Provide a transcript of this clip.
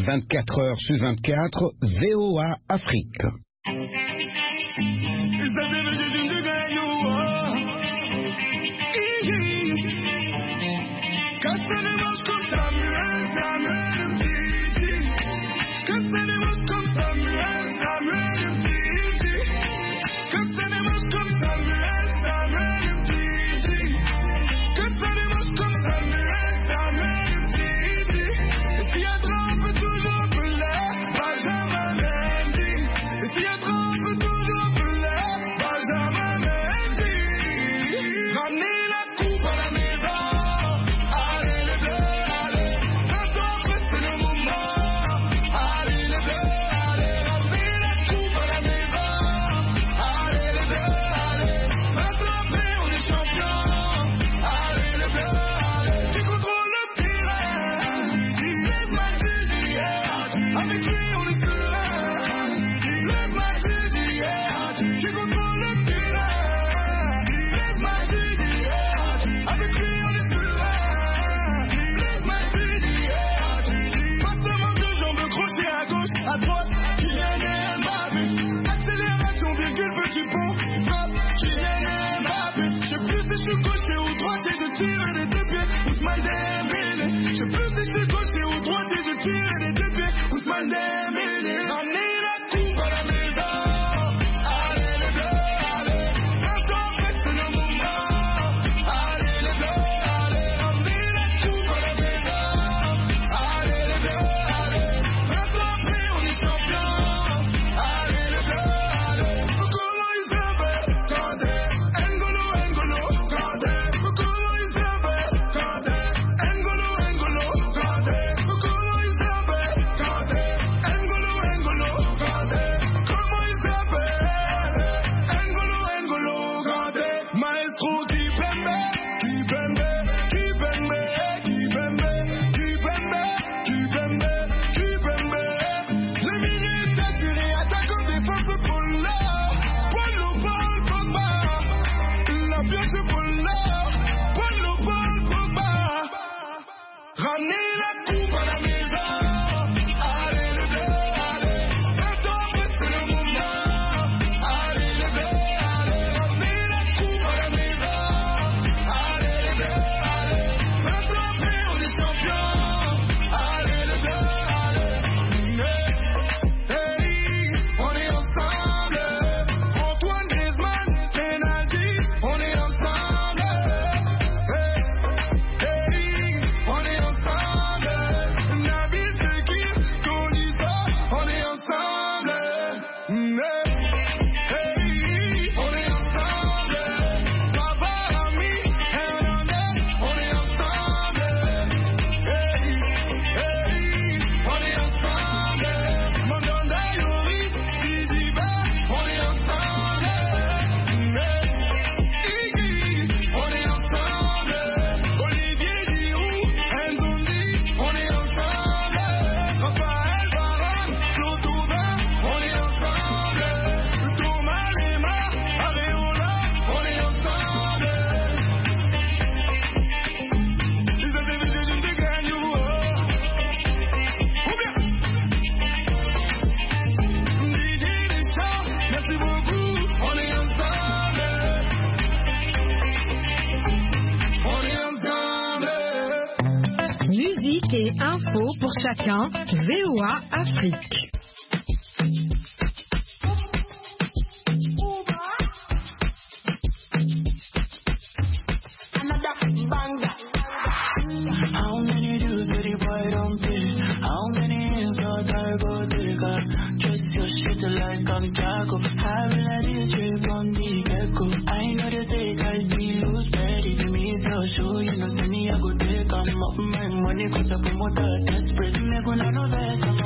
24h/24, VOA Afrique. Et info pour chacun, VOA Afrique. How many dudes with the boy don't pay? How many insult I go take her? Kiss your shit like I'm Jago. I will let this trip on the echo. I know they take I be loose, ready to me so show. You know, send me I go take 'em up my money, cause I promote that desperate. Me gonna know best.